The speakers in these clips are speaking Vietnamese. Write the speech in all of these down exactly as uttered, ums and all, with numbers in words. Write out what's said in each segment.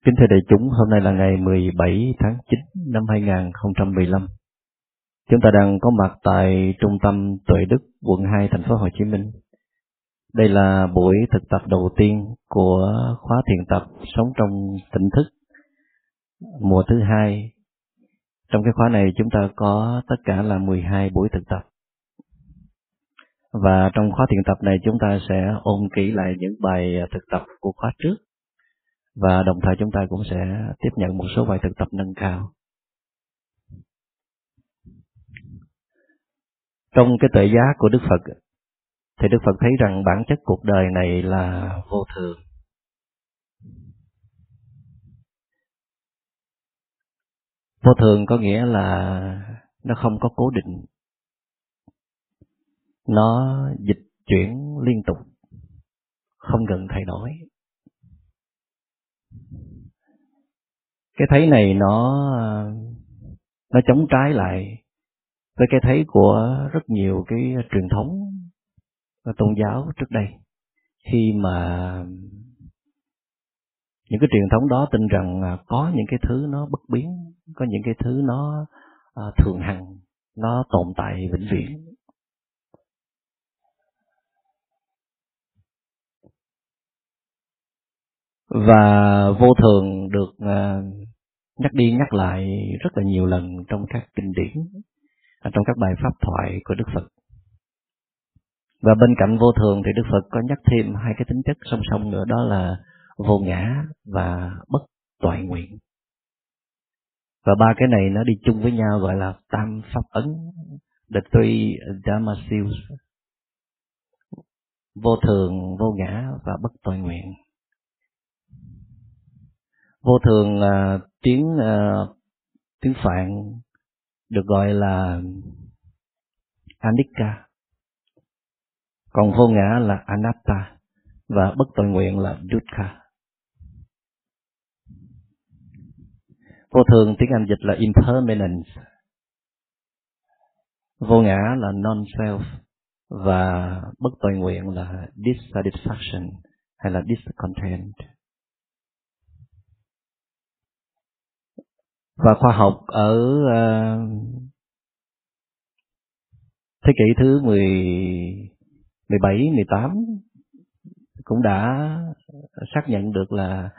Kính thưa đại chúng, hôm nay là ngày mười bảy tháng chín năm hai nghìn không trăm mười lăm. Chúng ta đang có mặt tại Trung tâm Tuệ Đức, quận hai, thành phố Hồ Chí Minh. Đây là buổi thực tập đầu tiên của khóa thiền tập Sống trong tỉnh thức mùa thứ hai. Trong cái khóa này chúng ta có tất cả là mười hai buổi thực tập. Và trong khóa thiền tập này chúng ta sẽ ôn kỹ lại những bài thực tập của khóa trước. Và đồng thời chúng ta cũng sẽ tiếp nhận một số bài thực tập nâng cao. Trong cái tuệ giác của Đức Phật, thì Đức Phật thấy rằng bản chất cuộc đời này là vô thường. Vô thường có nghĩa là nó không có cố định. Nó dịch chuyển liên tục, không ngừng thay đổi. Cái thấy này nó nó chống trái lại với cái thấy của rất nhiều cái truyền thống tôn giáo trước đây, khi mà những cái truyền thống đó tin rằng có những cái thứ nó bất biến, có những cái thứ nó thường hằng, nó tồn tại vĩnh viễn. Và vô thường được nhắc đi nhắc lại rất là nhiều lần trong các kinh điển, trong các bài pháp thoại của Đức Phật. Và bên cạnh vô thường thì Đức Phật có nhắc thêm hai cái tính chất song song nữa, đó là vô ngã và bất toại nguyện. Và ba cái này nó đi chung với nhau gọi là tam pháp ấn, the three dharma seals: vô thường, vô ngã và bất toại nguyện. Vô thường uh, tiếng uh, tiếng Phạn được gọi là anicca, còn vô ngã là anatta và bất toại nguyện là dukkha. Vô thường tiếng Anh dịch là impermanence, vô ngã là non-self và bất toại nguyện là dissatisfaction hay là discontent. Và khoa học ở uh, thế kỷ thứ mười, mười bảy, mười tám cũng đã xác nhận được là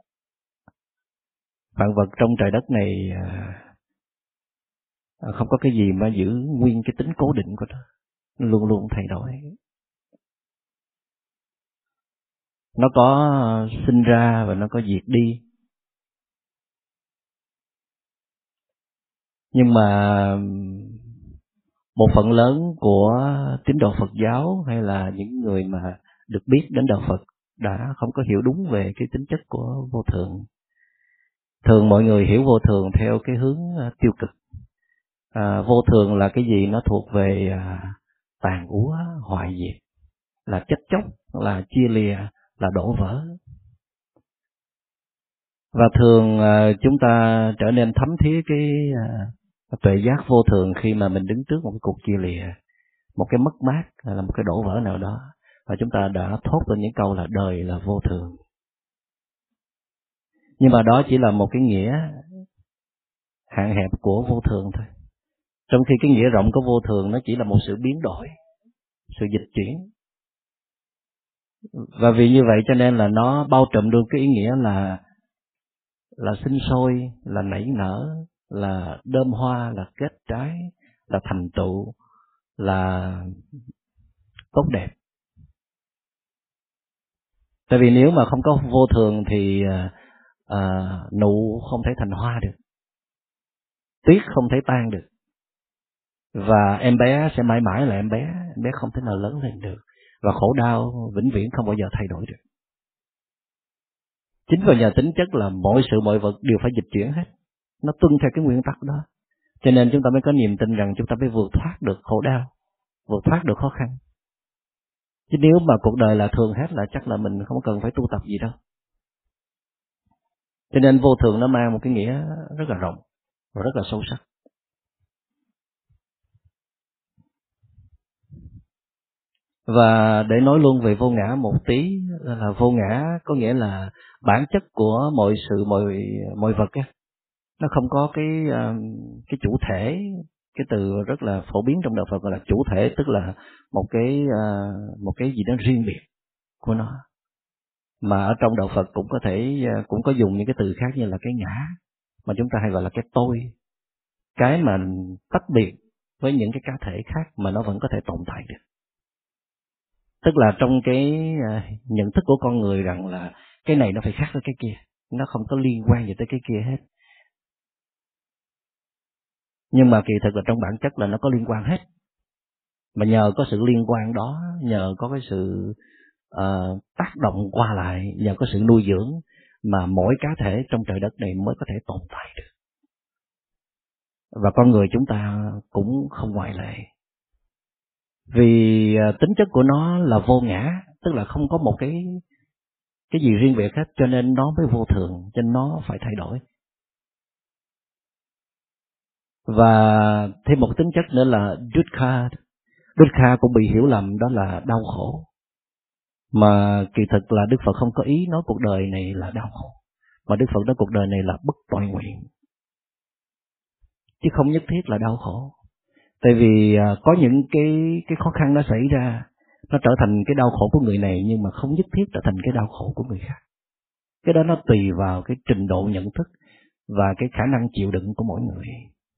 vạn vật trong trời đất này uh, không có cái gì mà giữ nguyên cái tính cố định của nó, nó luôn luôn thay đổi. Nó có sinh ra và nó có diệt đi. Nhưng mà một phần lớn của tín đồ Phật giáo hay là những người mà được biết đến đạo Phật đã không có hiểu đúng về cái tính chất của vô thường. Thường mọi người hiểu vô thường theo cái hướng tiêu cực. À, vô thường là cái gì? Nó thuộc về à, tàn úa, hoại diệt, là chết chóc, là chia lìa, là đổ vỡ. Và thường à, chúng ta trở nên thấm thía cái à, tuệ giác vô thường khi mà mình đứng trước một cái cuộc chia lìa, một cái mất mát, là một cái đổ vỡ nào đó, và chúng ta đã thốt lên những câu là đời là vô thường. Nhưng mà đó chỉ là một cái nghĩa hạn hẹp của vô thường thôi, trong khi cái nghĩa rộng của vô thường nó chỉ là một sự biến đổi, sự dịch chuyển. Và vì như vậy cho nên là nó bao trùm luôn cái ý nghĩa là là sinh sôi, là nảy nở, là đơm hoa, là kết trái, là thành tựu, là tốt đẹp. Tại vì nếu mà không có vô thường thì à, nụ không thể thành hoa được, tuyết không thể tan được, và em bé sẽ mãi mãi là em bé, em bé không thể nào lớn lên được, và khổ đau vĩnh viễn không bao giờ thay đổi được. Chính vào nhờ tính chất là mọi sự mọi vật đều phải dịch chuyển hết, nó tuân theo cái nguyên tắc đó, cho nên chúng ta mới có niềm tin rằng chúng ta mới vượt thoát được khổ đau, vượt thoát được khó khăn. Chứ nếu mà cuộc đời là thường hết là chắc là mình không cần phải tu tập gì đâu. Cho nên vô thường nó mang một cái nghĩa rất là rộng và rất là sâu sắc. Và để nói luôn về vô ngã một tí, là vô ngã có nghĩa là bản chất của mọi sự, mọi mọi vật á, nó không có cái cái chủ thể. Cái từ rất là phổ biến trong đạo Phật gọi là chủ thể, tức là một cái một cái gì đó riêng biệt của nó. Mà ở trong đạo Phật cũng có thể cũng có dùng những cái từ khác như là cái ngã, mà chúng ta hay gọi là cái tôi, cái mà tách biệt với những cái cá thể khác mà nó vẫn có thể tồn tại được. Tức là trong cái nhận thức của con người rằng là cái này nó phải khác với cái kia, nó không có liên quan gì tới cái kia hết. Nhưng mà kỳ thực là trong bản chất là nó có liên quan hết. Mà nhờ có sự liên quan đó, nhờ có cái sự uh, tác động qua lại, nhờ có sự nuôi dưỡng mà mỗi cá thể trong trời đất này mới có thể tồn tại được. Và con người chúng ta cũng không ngoại lệ. Vì uh, tính chất của nó là vô ngã, tức là không có một cái cái gì riêng biệt hết, cho nên nó mới vô thường, cho nên nó phải thay đổi. Và thêm một tính chất nữa là dukkha. Dukkha cũng bị hiểu lầm đó là đau khổ. Mà kỳ thực là Đức Phật không có ý nói cuộc đời này là đau khổ, mà Đức Phật nói cuộc đời này là bất toại nguyện, chứ không nhất thiết là đau khổ. Tại vì có những cái cái khó khăn nó xảy ra, nó trở thành cái đau khổ của người này, nhưng mà không nhất thiết trở thành cái đau khổ của người khác. Cái đó nó tùy vào cái trình độ nhận thức và cái khả năng chịu đựng của mỗi người.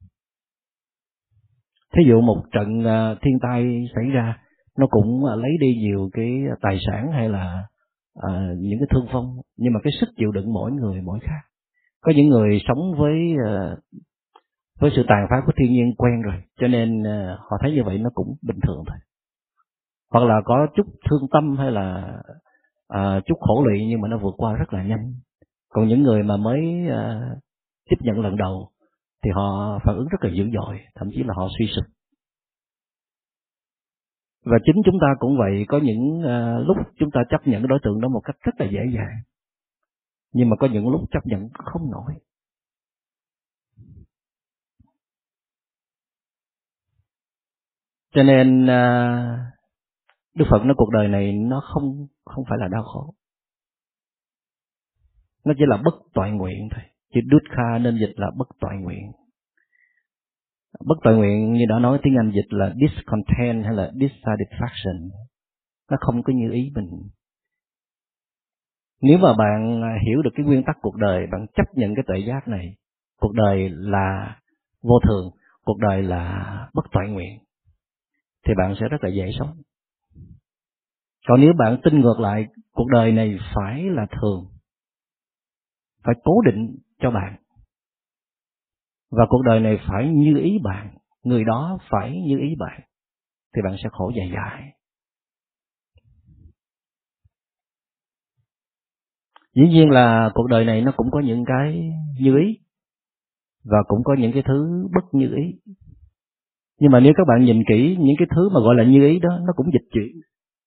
Thí dụ một trận thiên tai xảy ra, nó cũng lấy đi nhiều cái tài sản hay là à, những cái thương vong, nhưng mà cái sức chịu đựng mỗi người mỗi khác. Có những người sống với với sự tàn phá của thiên nhiên quen rồi, cho nên họ thấy như vậy nó cũng bình thường thôi. Hoặc là có chút thương tâm hay là à, chút khổ lụy, nhưng mà nó vượt qua rất là nhanh. Còn những người mà mới à, tiếp nhận lần đầu thì họ phản ứng rất là dữ dội, thậm chí là họ suy sụp. Và chính chúng ta cũng vậy, có những uh, lúc chúng ta chấp nhận đối tượng đó một cách rất là dễ dàng, nhưng mà có những lúc chấp nhận không nổi. Cho nên uh, Đức Phật nói cuộc đời này nó không không phải là đau khổ, nó chỉ là bất toại nguyện thôi. Chữ dukkha nên dịch là bất toại nguyện. Bất toại nguyện như đã nói, tiếng Anh dịch là discontent hay là dissatisfaction. Nó không có như ý mình. Nếu mà bạn hiểu được cái nguyên tắc cuộc đời, bạn chấp nhận cái tuệ giác này, cuộc đời là vô thường, cuộc đời là bất toại nguyện, thì bạn sẽ rất là dễ sống. Còn nếu bạn tin ngược lại, cuộc đời này phải là thường, phải cố định cho bạn, và cuộc đời này phải như ý bạn, người đó phải như ý bạn, thì bạn sẽ khổ dài dài. Dĩ nhiên là cuộc đời này nó cũng có những cái như ý, và cũng có những cái thứ bất như ý. Nhưng mà nếu các bạn nhìn kỹ, những cái thứ mà gọi là như ý đó, nó cũng dịch chuyển.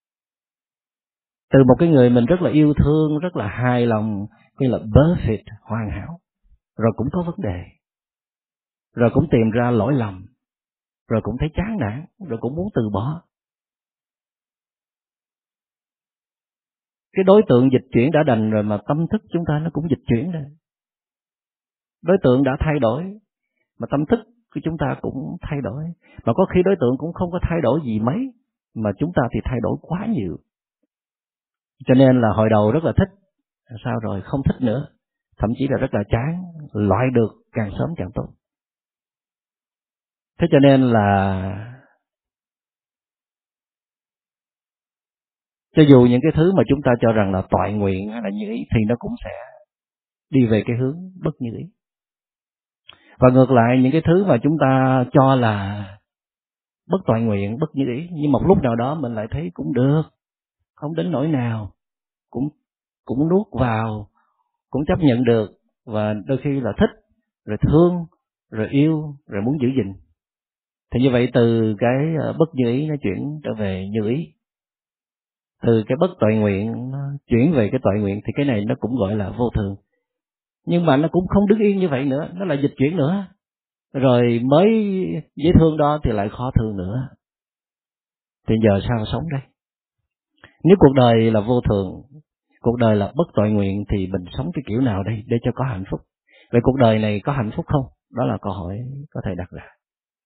Từ một cái người mình rất là yêu thương, rất là hài lòng, như là perfect, hoàn hảo, rồi cũng có vấn đề, rồi cũng tìm ra lỗi lầm, rồi cũng thấy chán nản, rồi cũng muốn từ bỏ. Cái đối tượng dịch chuyển đã đành rồi, mà tâm thức chúng ta nó cũng dịch chuyển rồi. Đối tượng đã thay đổi, mà tâm thức của chúng ta cũng thay đổi. Mà có khi đối tượng cũng không có thay đổi gì mấy, mà chúng ta thì thay đổi quá nhiều. Cho nên là hồi đầu rất là thích, sao rồi không thích nữa, thậm chí là rất là chán, loại được càng sớm càng tốt. Thế cho nên là cho dù những cái thứ mà chúng ta cho rằng là toại nguyện hay là như ý, thì nó cũng sẽ đi về cái hướng bất như ý. Và ngược lại, những cái thứ mà chúng ta cho là bất toại nguyện, bất như ý, nhưng một lúc nào đó mình lại thấy cũng được, không đến nỗi nào, cũng cũng nuốt vào, cũng chấp nhận được, và đôi khi là thích, rồi thương, rồi yêu, rồi muốn giữ gìn. Thì như vậy từ cái bất như ý nó chuyển trở về như ý, từ cái bất toại nguyện nó chuyển về cái toại nguyện, thì cái này nó cũng gọi là vô thường. Nhưng mà nó cũng không đứng yên như vậy nữa, nó lại dịch chuyển nữa. Rồi mới dễ thương đó thì lại khó thương nữa. Thì giờ sao sống đây? Nếu cuộc đời là vô thường, cuộc đời là bất tội nguyện, thì mình sống cái kiểu nào đây để cho có hạnh phúc? Vậy cuộc đời này có hạnh phúc không? Đó là câu hỏi có thể đặt ra.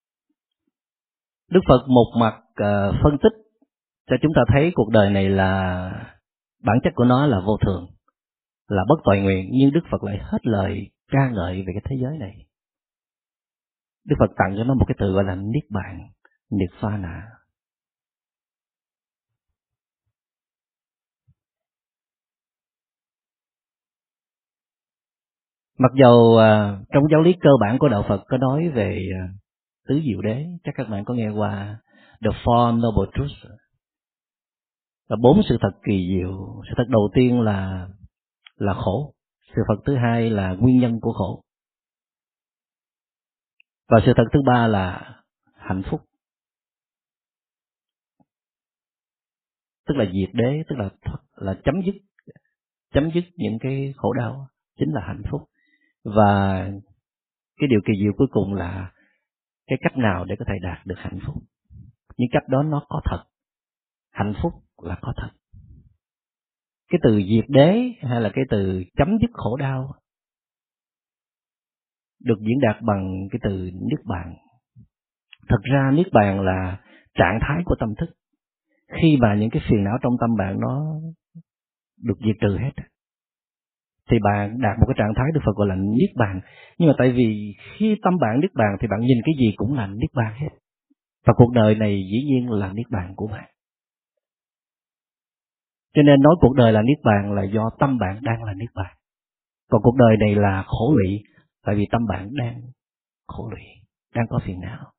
Đức Phật một mặt uh, phân tích cho chúng ta thấy cuộc đời này là bản chất của nó là vô thường, là bất tội nguyện, nhưng Đức Phật lại hết lời ca ngợi về cái thế giới này. Đức Phật tặng cho nó một cái từ gọi là niết bàn, nirvana. Mặc dầu uh, trong giáo lý cơ bản của đạo Phật có nói về uh, tứ diệu đế, chắc các bạn có nghe qua The Four Noble Truths, là bốn sự thật kỳ diệu. Sự thật đầu tiên là là khổ, sự thật thứ hai là nguyên nhân của khổ, và sự thật thứ ba là hạnh phúc, tức là diệt đế, tức là là chấm dứt chấm dứt những cái khổ đau, chính là hạnh phúc. Và cái điều kỳ diệu cuối cùng là cái cách nào để có thể đạt được hạnh phúc. Những cách đó nó có thật, hạnh phúc là có thật. Cái từ diệt đế hay là cái từ chấm dứt khổ đau được diễn đạt bằng cái từ niết bàn. Thật ra niết bàn là trạng thái của tâm thức. Khi mà những cái phiền não trong tâm bạn nó được diệt trừ hết, thì bạn đạt một cái trạng thái Đức Phật gọi là niết bàn. Nhưng mà tại vì khi tâm bạn niết bàn thì bạn nhìn cái gì cũng là niết bàn hết. Và cuộc đời này dĩ nhiên là niết bàn của bạn. Cho nên nói cuộc đời là niết bàn là do tâm bạn đang là niết bàn. Còn cuộc đời này là khổ lụy, tại vì tâm bạn đang khổ lụy, đang có phiền não.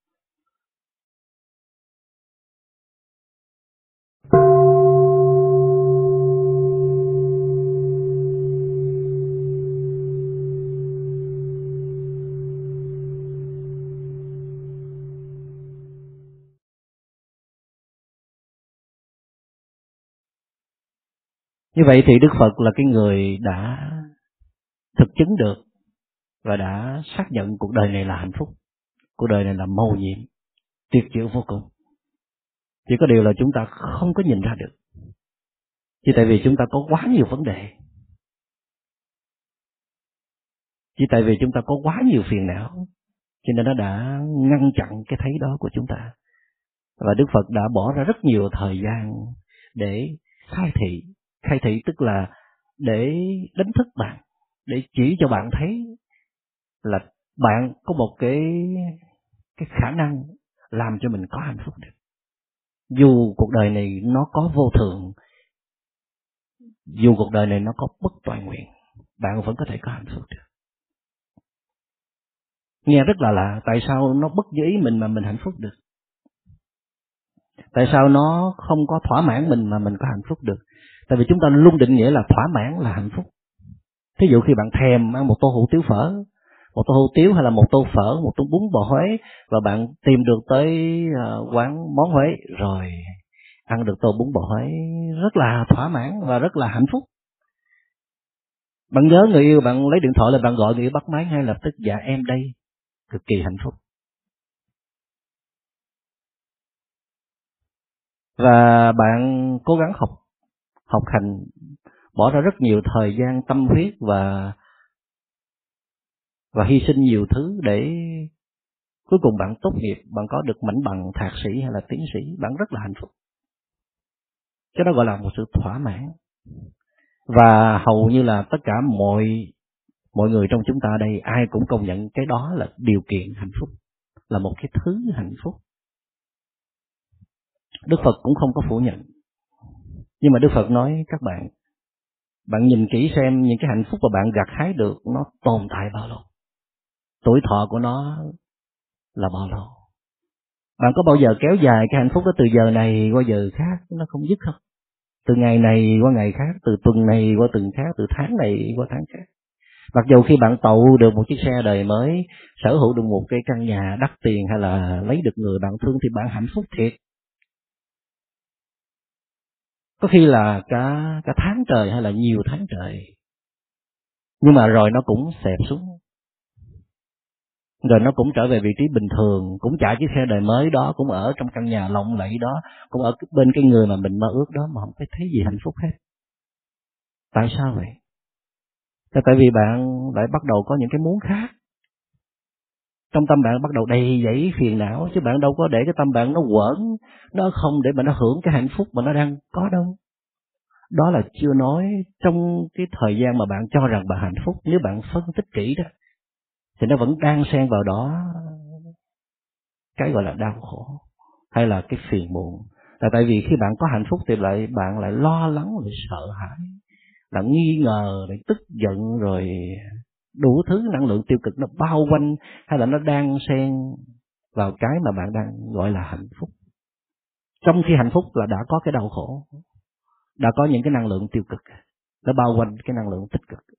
Như vậy thì Đức Phật là cái người đã thực chứng được và đã xác nhận cuộc đời này là hạnh phúc. Cuộc đời này là mầu nhiệm, tuyệt diệu vô cùng. Chỉ có điều là chúng ta không có nhìn ra được. Chỉ tại vì chúng ta có quá nhiều vấn đề. Chỉ tại vì chúng ta có quá nhiều phiền não, cho nên nó đã ngăn chặn cái thấy đó của chúng ta. Và Đức Phật đã bỏ ra rất nhiều thời gian để khai thị. Khai thị tức là để đánh thức bạn, để chỉ cho bạn thấy là bạn có một cái, cái khả năng làm cho mình có hạnh phúc được. Dù cuộc đời này nó có vô thường, dù cuộc đời này nó có bất toại nguyện, bạn vẫn có thể có hạnh phúc được. Nghe rất là lạ, tại sao nó bất như ý mình mà mình hạnh phúc được? Tại sao nó không có thỏa mãn mình mà mình có hạnh phúc được? Tại vì chúng ta luôn định nghĩa là thỏa mãn là hạnh phúc. Thí dụ khi bạn thèm ăn một tô hủ tiếu phở, một tô hủ tiếu hay là một tô phở, một tô bún bò Huế, và bạn tìm được tới uh, quán món Huế, rồi ăn được tô bún bò Huế, rất là thỏa mãn và rất là hạnh phúc. Bạn nhớ người yêu, bạn lấy điện thoại là bạn gọi người yêu bắt máy ngay lập tức, dạ em đây, cực kỳ hạnh phúc. Và bạn cố gắng học, học hành, bỏ ra rất nhiều thời gian, tâm huyết và và hy sinh nhiều thứ để cuối cùng bạn tốt nghiệp, bạn có được mảnh bằng thạc sĩ hay là tiến sĩ, bạn rất là hạnh phúc. Cái đó gọi là một sự thỏa mãn. Và hầu như là tất cả mọi mọi người trong chúng ta đây, ai cũng công nhận cái đó là điều kiện hạnh phúc, là một cái thứ hạnh phúc. Đức Phật cũng không có phủ nhận. Nhưng mà Đức Phật nói các bạn, bạn nhìn kỹ xem những cái hạnh phúc mà bạn gặt hái được nó tồn tại bao lâu, tuổi thọ của nó là bao lâu. Bạn có bao giờ kéo dài cái hạnh phúc đó từ giờ này qua giờ khác nó không dứt không? Từ ngày này qua ngày khác, từ tuần này qua tuần khác, từ tháng này qua tháng khác. Mặc dù khi bạn tậu được một chiếc xe đời mới, sở hữu được một cái căn nhà đắt tiền hay là lấy được người bạn thương thì bạn hạnh phúc thiệt. Có khi là cả cả tháng trời hay là nhiều tháng trời. Nhưng mà rồi nó cũng xẹp xuống. Rồi nó cũng trở về vị trí bình thường, cũng chạy chiếc xe đời mới đó, cũng ở trong căn nhà lộng lẫy đó, cũng ở bên cái người mà mình mơ ước đó, mà không thấy gì hạnh phúc hết. Tại sao vậy? Tại vì bạn lại bắt đầu có những cái muốn khác. Trong tâm bạn bắt đầu đầy dẫy phiền não, chứ bạn đâu có để cái tâm bạn nó quẩn, nó không để mà nó hưởng cái hạnh phúc mà nó đang có đâu. Đó là chưa nói trong cái thời gian mà bạn cho rằng bạn hạnh phúc, nếu bạn phân tích kỹ đó, thì nó vẫn đang xen vào đó cái gọi là đau khổ, hay là cái phiền muộn. Là tại vì khi bạn có hạnh phúc thì lại bạn lại lo lắng, lại sợ hãi, lại nghi ngờ, lại tức giận, rồi đủ thứ năng lượng tiêu cực nó bao quanh, hay là nó đang xen vào cái mà bạn đang gọi là hạnh phúc. Trong khi hạnh phúc là đã có cái đau khổ, đã có những cái năng lượng tiêu cực nó bao quanh cái năng lượng tích cực.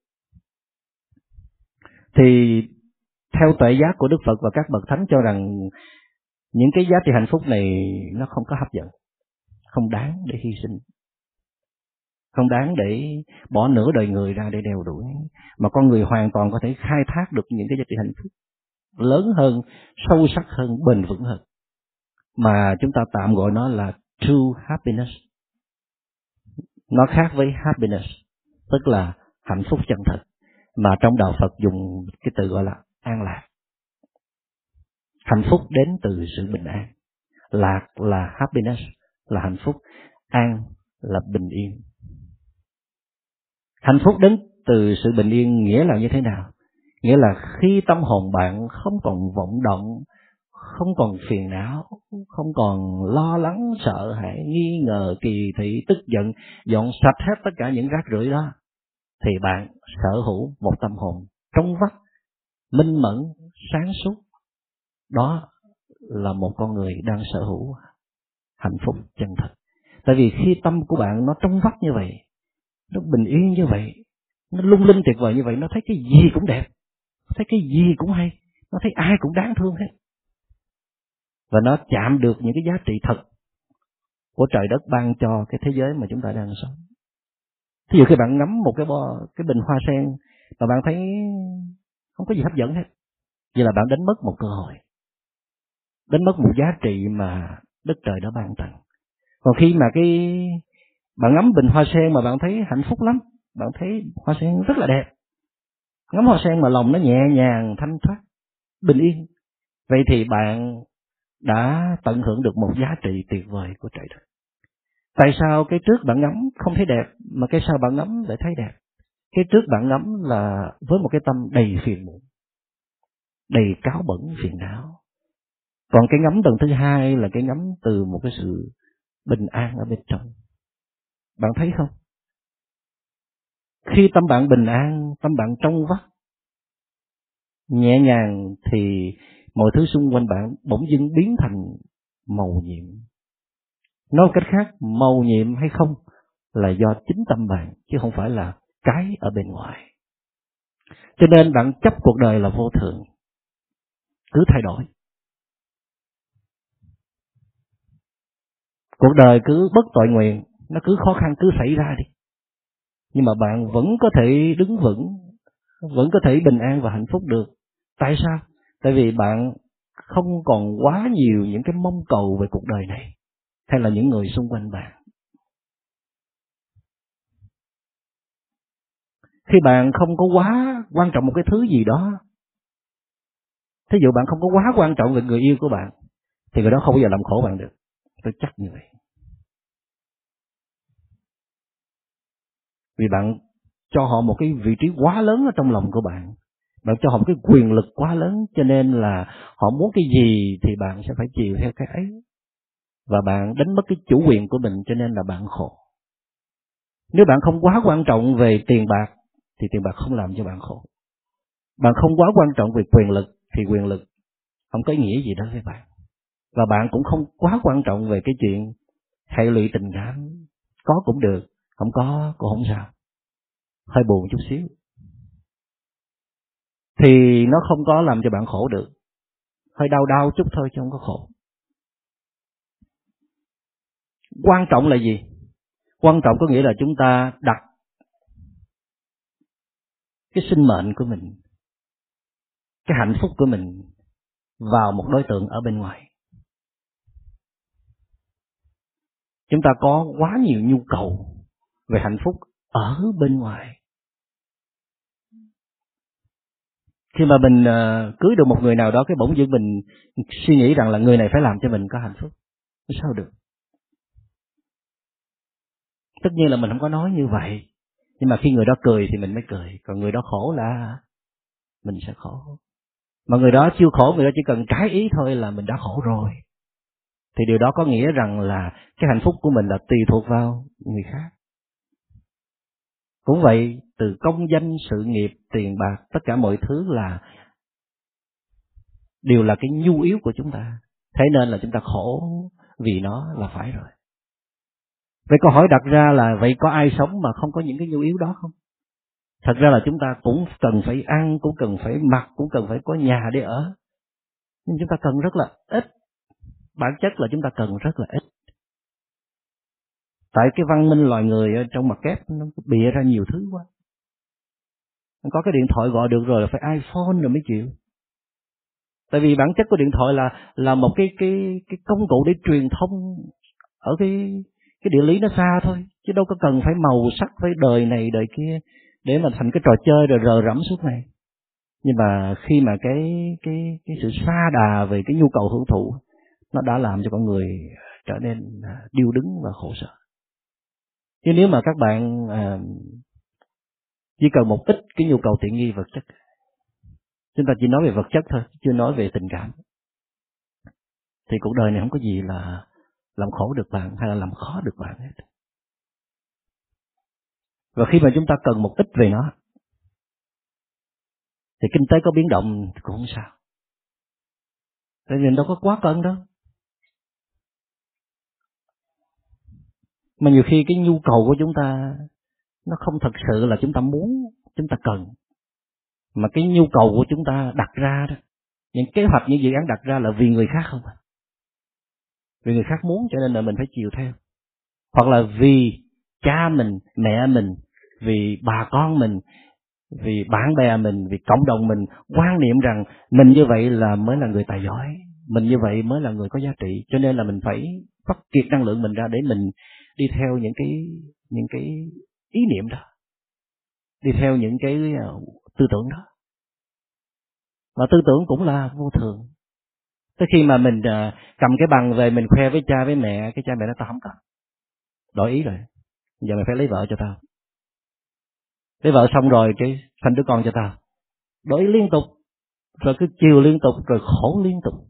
Thì theo tuệ giác của Đức Phật và các bậc thánh cho rằng những cái giá trị hạnh phúc này nó không có hấp dẫn, không đáng để hy sinh, không đáng để bỏ nửa đời người ra để đeo đuổi, mà con người hoàn toàn có thể khai thác được những cái giá trị hạnh phúc lớn hơn, sâu sắc hơn, bền vững hơn, mà chúng ta tạm gọi nó là true happiness. Nó khác với happiness, tức là hạnh phúc chân thật, mà trong đạo Phật dùng cái từ gọi là an lạc. Hạnh phúc đến từ sự bình an. Lạc là happiness, là hạnh phúc. An là bình yên. Hạnh phúc đến từ sự bình yên nghĩa là như thế nào? Nghĩa là khi tâm hồn bạn không còn vọng động, không còn phiền não, không còn lo lắng, sợ hãi, nghi ngờ, kỳ thị, tức giận, dọn sạch hết tất cả những rác rưởi đó, thì bạn sở hữu một tâm hồn trong vắt, minh mẫn, sáng suốt. Đó là một con người đang sở hữu hạnh phúc chân thật. Tại vì khi tâm của bạn nó trong vắt như vậy, nó bình yên như vậy, nó lung linh tuyệt vời như vậy, nó thấy cái gì cũng đẹp, thấy cái gì cũng hay, nó thấy ai cũng đáng thương hết. Và nó chạm được những cái giá trị thật của trời đất ban cho cái thế giới mà chúng ta đang sống. Thí dụ khi bạn ngắm một cái bo, cái bình hoa sen mà bạn thấy không có gì hấp dẫn hết, vậy là bạn đánh mất một cơ hội, đánh mất một giá trị mà đất trời đã ban tặng. Còn khi mà cái bạn ngắm bình hoa sen mà bạn thấy hạnh phúc lắm, bạn thấy hoa sen rất là đẹp, ngắm hoa sen mà lòng nó nhẹ nhàng, thanh thoát, bình yên, vậy thì bạn đã tận hưởng được một giá trị tuyệt vời của trời đất. Tại sao cái trước bạn ngắm không thấy đẹp, mà cái sau bạn ngắm lại thấy đẹp? Cái trước bạn ngắm là với một cái tâm đầy phiền muộn, đầy cáo bẩn phiền não. Còn cái ngắm lần thứ hai là cái ngắm từ một cái sự bình an ở bên trong. Bạn thấy không? Khi tâm bạn bình an, tâm bạn trong vắt, nhẹ nhàng, thì mọi thứ xung quanh bạn bỗng dưng biến thành màu nhiệm. Nói một cách khác, màu nhiệm hay không là do chính tâm bạn, chứ không phải là cái ở bên ngoài. Cho nên bạn chấp cuộc đời là vô thường, cứ thay đổi. Cuộc đời cứ bất tội nguyện, nó cứ khó khăn cứ xảy ra đi. Nhưng mà bạn vẫn có thể đứng vững, vẫn có thể bình an và hạnh phúc được. Tại sao? Tại vì bạn không còn quá nhiều những cái mong cầu về cuộc đời này, hay là những người xung quanh bạn. Khi bạn không có quá quan trọng một cái thứ gì đó, thí dụ bạn không có quá quan trọng về người yêu của bạn, thì người đó không bao giờ làm khổ bạn được. Tôi chắc như vậy. Vì bạn cho họ một cái vị trí quá lớn ở trong lòng của bạn, bạn cho họ một cái quyền lực quá lớn, cho nên là họ muốn cái gì thì bạn sẽ phải chiều theo cái ấy. Và bạn đánh mất cái chủ quyền của mình, cho nên là bạn khổ. Nếu bạn không quá quan trọng về tiền bạc, thì tiền bạc không làm cho bạn khổ. Bạn không quá quan trọng về quyền lực, thì quyền lực không có ý nghĩa gì đối với bạn. Và bạn cũng không quá quan trọng về cái chuyện hệ lụy tình cảm. Có cũng được, không có cũng không sao. Hơi buồn chút xíu, thì nó không có làm cho bạn khổ được. Hơi đau đau chút thôi chứ không có khổ. Quan trọng là gì? Quan trọng có nghĩa là chúng ta đặt cái sinh mệnh của mình, cái hạnh phúc của mình vào một đối tượng ở bên ngoài. Chúng ta có quá nhiều nhu cầu về hạnh phúc ở bên ngoài. Khi mà mình uh, cưới được một người nào đó, cái bỗng dưng mình suy nghĩ rằng là người này phải làm cho mình có hạnh phúc. Sao được? Tất nhiên là mình không có nói như vậy. Nhưng mà khi người đó cười thì mình mới cười. Còn người đó khổ là mình sẽ khổ. Mà người đó chưa khổ, người đó chỉ cần trái ý thôi là mình đã khổ rồi. Thì điều đó có nghĩa rằng là cái hạnh phúc của mình là tùy thuộc vào người khác. Cũng vậy, từ công danh, sự nghiệp, tiền bạc, tất cả mọi thứ là đều là cái nhu yếu của chúng ta. Thế nên là chúng ta khổ vì nó là phải rồi. Vậy câu hỏi đặt ra là vậy có ai sống mà không có những cái nhu yếu đó không? Thật ra là chúng ta cũng cần phải ăn, cũng cần phải mặc, cũng cần phải có nhà để ở. Nhưng chúng ta cần rất là ít. Bản chất là chúng ta cần rất là ít. Tại cái văn minh loài người ở trong mặt kép nó bịa ra nhiều thứ quá. Có cái điện thoại gọi được rồi là phải iPhone rồi mới chịu. Tại vì bản chất của điện thoại là là một cái cái cái công cụ để truyền thông ở cái cái địa lý nó xa thôi, chứ đâu có cần phải màu sắc, phải đời này đời kia để mà thành cái trò chơi rồi rờ rẫm suốt ngày. Nhưng mà khi mà cái cái cái sự sa đà về cái nhu cầu hưởng thụ nó đã làm cho con người trở nên điêu đứng và khổ sở. Chứ nếu mà các bạn à, chỉ cần một ít cái nhu cầu tiện nghi vật chất, chúng ta chỉ nói về vật chất thôi, chưa nói về tình cảm, thì cuộc đời này không có gì là làm khổ được bạn hay là làm khó được bạn hết. Và khi mà chúng ta cần một ít về nó, thì kinh tế có biến động cũng không sao. Tại vì đâu có quá cần đâu. Mà nhiều khi cái nhu cầu của chúng ta nó không thật sự là chúng ta muốn, chúng ta cần. Mà cái nhu cầu của chúng ta đặt ra đó, những kế hoạch, những dự án đặt ra là vì người khác không à. Vì người khác muốn cho nên là mình phải chiều theo. Hoặc là vì cha mình, mẹ mình, vì bà con mình, vì bạn bè mình, vì cộng đồng mình quan niệm rằng mình như vậy là mới là người tài giỏi, mình như vậy mới là người có giá trị, cho nên là mình phải phát kiệt năng lượng mình ra để mình đi theo những cái những cái ý niệm đó, đi theo những cái tư tưởng đó. Mà tư tưởng cũng là vô thường. Tới khi mà mình cầm cái bằng về mình khoe với cha với mẹ, cái cha mẹ nó tao không cần, đổi ý rồi, giờ mày phải lấy vợ cho tao. Lấy vợ xong rồi cái sanh đứa con cho tao, đổi ý liên tục, rồi cứ chiều liên tục, rồi khổ liên tục.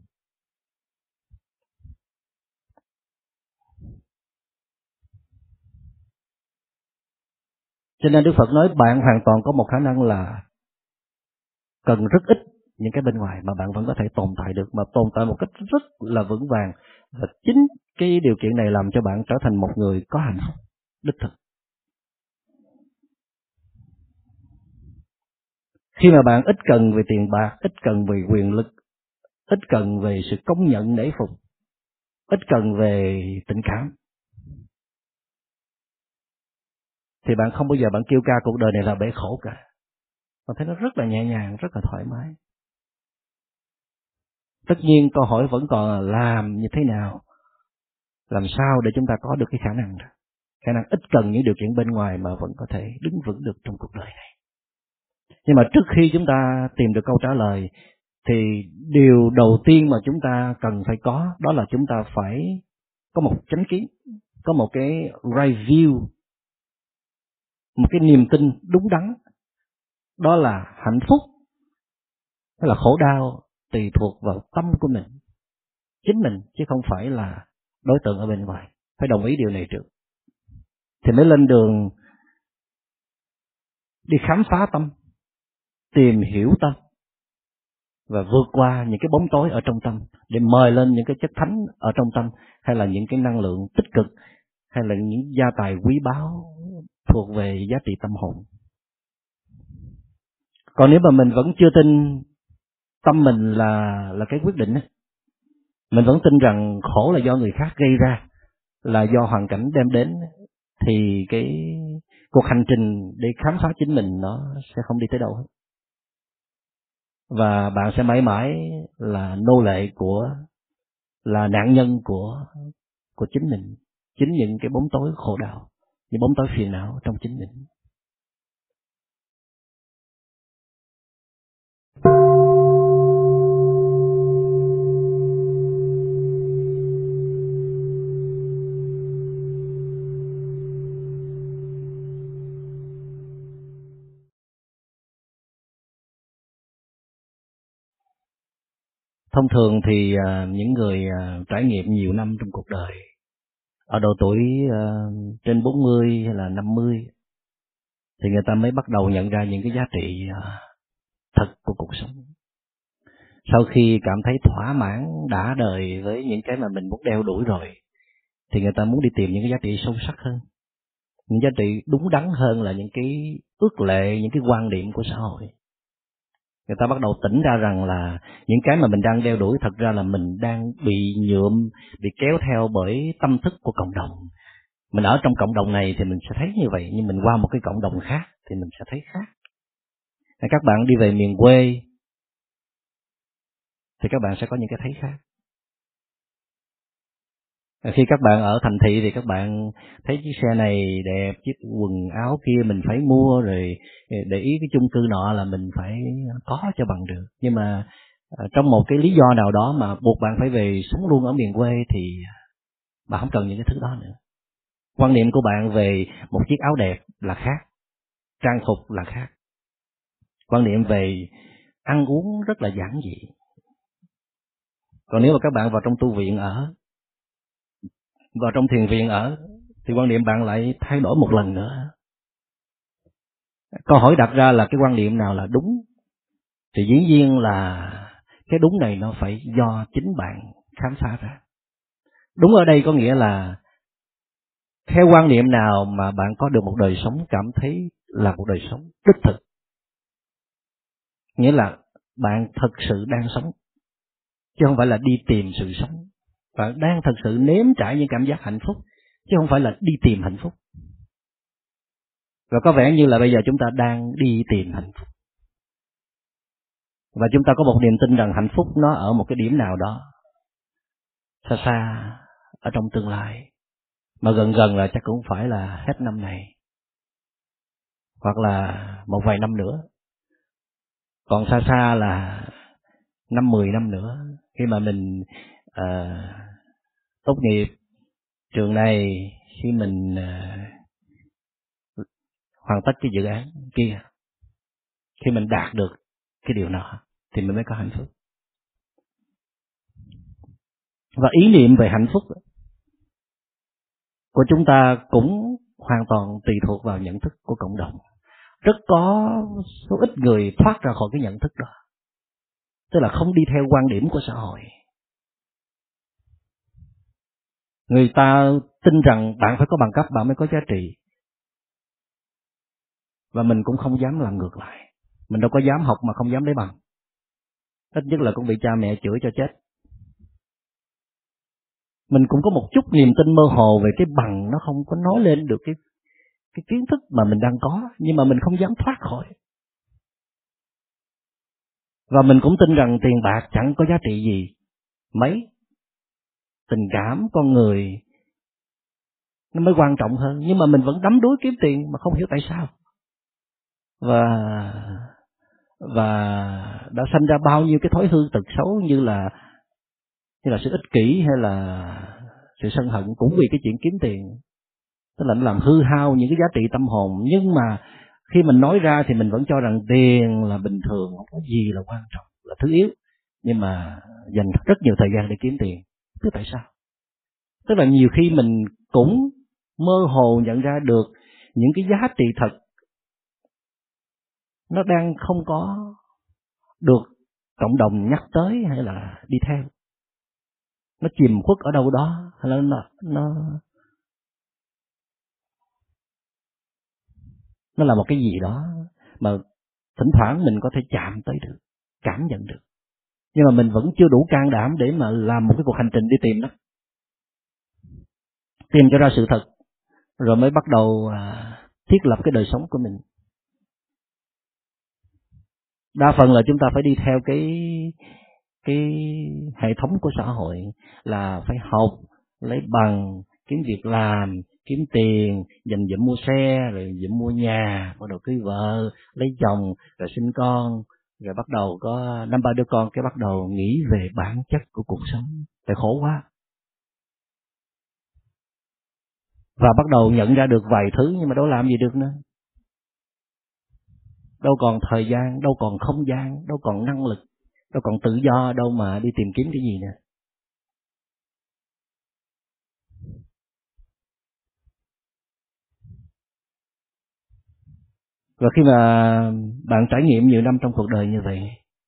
Cho nên Đức Phật nói bạn hoàn toàn có một khả năng là cần rất ít những cái bên ngoài mà bạn vẫn có thể tồn tại được, mà tồn tại một cách rất là vững vàng. Và chính cái điều kiện này làm cho bạn trở thành một người có hạnh phúc đích thực. Khi mà bạn ít cần về tiền bạc, ít cần về quyền lực, ít cần về sự công nhận nể phục, ít cần về tình cảm, thì bạn không bao giờ bạn kêu ca cuộc đời này là bể khổ cả. Bạn thấy nó rất là nhẹ nhàng, rất là thoải mái. Tất nhiên câu hỏi vẫn còn là làm như thế nào, làm sao để chúng ta có được cái khả năng đó, khả năng ít cần những điều kiện bên ngoài mà vẫn có thể đứng vững được trong cuộc đời này. Nhưng mà trước khi chúng ta tìm được câu trả lời thì điều đầu tiên mà chúng ta cần phải có đó là chúng ta phải có một chánh kiến, có một cái right view, một cái niềm tin đúng đắn. Đó là hạnh phúc hay là khổ đau tùy thuộc vào tâm của mình, chính mình, chứ không phải là đối tượng ở bên ngoài. Phải đồng ý điều này trước thì mới lên đường đi khám phá tâm, tìm hiểu tâm và vượt qua những cái bóng tối ở trong tâm để mời lên những cái chất thánh ở trong tâm, hay là những cái năng lượng tích cực, hay là những gia tài quý báu thuộc về giá trị tâm hồn. Còn nếu mà mình vẫn chưa tin tâm mình là là cái quyết định ấy, mình vẫn tin rằng khổ là do người khác gây ra, là do hoàn cảnh đem đến, thì cái cuộc hành trình để khám phá chính mình nó sẽ không đi tới đâu hết. và bạn sẽ mãi mãi là nô lệ của, là nạn nhân của của chính mình, chính những cái bóng tối khổ đau, những bóng tối phiền não trong chính mình. Thông thường thì uh, những người uh, trải nghiệm nhiều năm trong cuộc đời, ở độ tuổi uh, trên bốn mươi hay là năm mươi, thì người ta mới bắt đầu nhận ra những cái giá trị uh, thật của cuộc sống. Sau khi cảm thấy thỏa mãn đã đời với những cái mà mình muốn đeo đuổi rồi, thì người ta muốn đi tìm những cái giá trị sâu sắc hơn, những giá trị đúng đắn hơn là những cái ước lệ, những cái quan niệm của xã hội. Người ta bắt đầu tỉnh ra rằng là những cái mà mình đang đeo đuổi thật ra là mình đang bị nhuộm, bị kéo theo bởi tâm thức của cộng đồng. Mình ở trong cộng đồng này thì mình sẽ thấy như vậy, nhưng mình qua một cái cộng đồng khác thì mình sẽ thấy khác. Các bạn đi về miền quê thì các bạn sẽ có những cái thấy khác. Khi các bạn ở thành thị thì các bạn thấy chiếc xe này đẹp, chiếc quần áo kia mình phải mua, rồi để ý cái chung cư nọ là mình phải có cho bằng được. Nhưng mà trong một cái lý do nào đó mà buộc bạn phải về sống luôn ở miền quê thì bạn không cần những cái thứ đó nữa. Quan niệm của bạn về một chiếc áo đẹp là khác, trang phục là khác. Quan niệm về ăn uống rất là giản dị. Còn nếu mà các bạn vào trong tu viện ở, vào trong thiền viện ở, thì quan niệm bạn lại thay đổi một lần nữa. Câu hỏi đặt ra là cái quan niệm nào là đúng? Thì dĩ nhiên là cái đúng này nó phải do chính bạn khám phá ra. Đúng ở đây có nghĩa là theo quan niệm nào mà bạn có được một đời sống cảm thấy là một đời sống đích thực. Nghĩa là bạn thật sự đang sống, chứ không phải là đi tìm sự sống. Bạn đang thật sự nếm trải những cảm giác hạnh phúc, chứ không phải là đi tìm hạnh phúc. Và có vẻ như là bây giờ chúng ta đang đi tìm hạnh phúc. Và chúng ta có một niềm tin rằng hạnh phúc nó ở một cái điểm nào đó, xa xa, ở trong tương lai. Mà gần gần là chắc cũng phải là hết năm này, hoặc là một vài năm nữa. Còn xa xa là năm mười năm nữa, khi mà mình uh, tốt nghiệp trường này, khi mình uh, hoàn tất cái dự án kia, khi mình đạt được cái điều nọ thì mình mới có hạnh phúc. Và ý niệm về hạnh phúc của chúng ta cũng hoàn toàn tùy thuộc vào nhận thức của cộng đồng. Rất có số ít người thoát ra khỏi cái nhận thức đó, tức là không đi theo quan điểm của xã hội. Người ta tin rằng bạn phải có bằng cấp bạn mới có giá trị, và mình cũng không dám làm ngược lại. Mình đâu có dám học mà không dám lấy bằng, ít nhất là cũng bị cha mẹ chửi cho chết. Mình cũng có một chút niềm tin mơ hồ về cái bằng, nó không có nói lên được cái cái kiến thức mà mình đang có, nhưng mà mình không dám thoát khỏi. Và mình cũng tin rằng tiền bạc chẳng có giá trị gì mấy, tình cảm con người nó mới quan trọng hơn. Nhưng mà mình vẫn đắm đuối kiếm tiền mà không hiểu tại sao. Và và đã sanh ra bao nhiêu cái thói hư tật xấu, như là như là sự ích kỷ hay là sự sân hận, cũng vì cái chuyện kiếm tiền. Tức là nó làm hư hao những cái giá trị tâm hồn. Nhưng mà khi mình nói ra thì mình vẫn cho rằng tiền là bình thường, không có gì là quan trọng, là thứ yếu. Nhưng mà dành rất nhiều thời gian để kiếm tiền. Tức tại sao? Tức là nhiều khi mình cũng mơ hồ nhận ra được những cái giá trị thật nó đang không có được cộng đồng nhắc tới hay là đi theo. Nó chìm khuất ở đâu đó, hay là nó nó nó là một cái gì đó mà thỉnh thoảng mình có thể chạm tới được, cảm nhận được, nhưng mà mình vẫn chưa đủ can đảm để mà làm một cái cuộc hành trình đi tìm đó, tìm cho ra sự thật, rồi mới bắt đầu à, thiết lập cái đời sống của mình. Đa phần là chúng ta phải đi theo cái cái hệ thống của xã hội, là phải học, lấy bằng, kiếm việc làm, kiếm tiền, dành dụm mua xe, rồi dụm mua nhà, bắt đầu cưới vợ, lấy chồng, rồi sinh con, rồi bắt đầu có năm ba đứa con, cái bắt đầu nghĩ về bản chất của cuộc sống. Tại khổ quá. Và bắt đầu nhận ra được vài thứ nhưng mà đâu làm gì được nữa. Đâu còn thời gian, đâu còn không gian, đâu còn năng lực, đâu còn tự do, đâu mà đi tìm kiếm cái gì nữa. Và khi mà bạn trải nghiệm nhiều năm trong cuộc đời như vậy,